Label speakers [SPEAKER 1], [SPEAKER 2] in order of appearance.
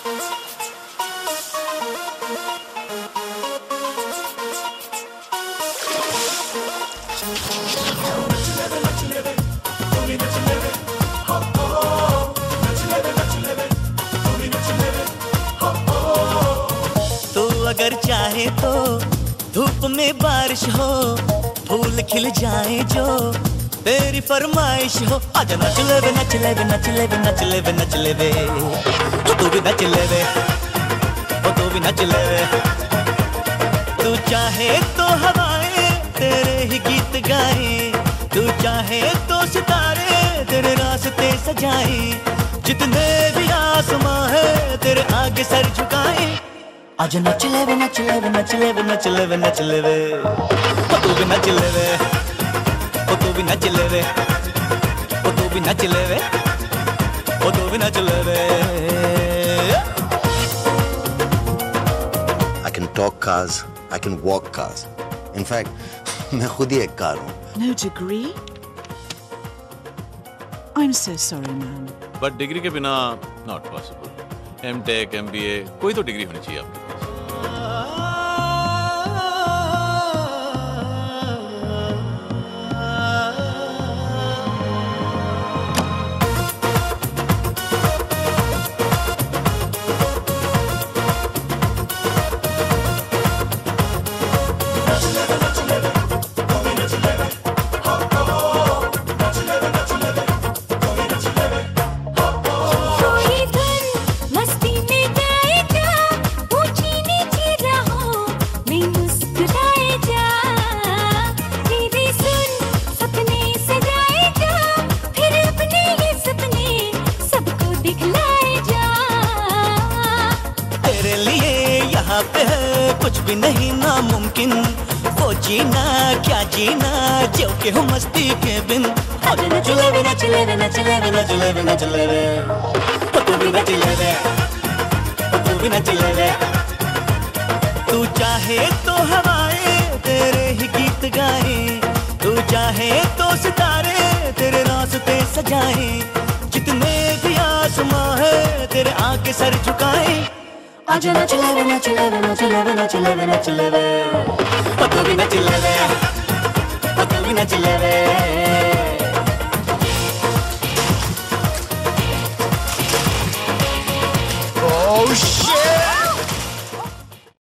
[SPEAKER 1] अगर चाहे तो धूप में बारिश हो, फूल खिल जाए जो तेरी फरमाइश हो। आजा नच लेवे नच लेवे नच लेवे नच लेवे नच लेवे, तू भी नच लेवे, तू भी नच लेवे। तू चाहे तो हवाएं तेरे ही गीत गाए, तू चाहे तो सितारे तेरे रास्ते सजाए, जितने भी आसमां है तेरे आगे सर झुकाए। आजा नच लेवे नच लेवे नच लेवे नच लेवे नच लेवे, तू भी नच लेवे, तू भी नच लेवे, तू भी नच लेवे, तू भी नच लेवे।
[SPEAKER 2] I can talk cars, I can walk cars. In fact, मैं खुद ही एक कार हूँ।
[SPEAKER 3] No degree? I'm so sorry, man.
[SPEAKER 4] But degree के बिना not possible. M.Tech, MBA, कोई तो डिग्री होनी चाहिए आपके पास।
[SPEAKER 1] पे है कुछ भी नहीं नामुमकिन, वो जीना क्या जीना जो के हो मस्ती के बिन। आजा नच लेवे नच लेवे नच लेवे नच लेवे नच लेवे, तू भी नच लेवे, तू भी नच लेवे। तू चाहे तो हवाएं तेरे ही गीत गाए, तू चाहे तो सितारे तेरे रास्ते सजाए, जितने भी आसमां है तेरे आगे सर झुकाए। आजा नच लेवे नच लेवे नच लेवे नच लेवे नच लेवे, तू भी नच लेवे, तू भी नच लेवे।
[SPEAKER 2] Oh shit!